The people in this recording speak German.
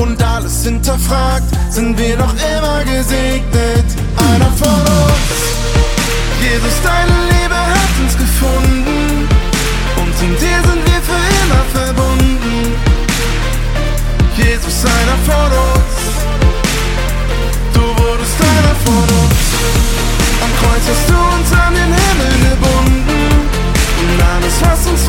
und alles hinterfragt, sind wir noch immer gesegnet. Einer von uns. Jesus, deine Liebe hat uns gefunden und in dir sind wir für immer verbunden. Jesus, einer von uns. Du wurdest einer von uns. Am Kreuz hast du uns an den Himmel gebunden und alles, was uns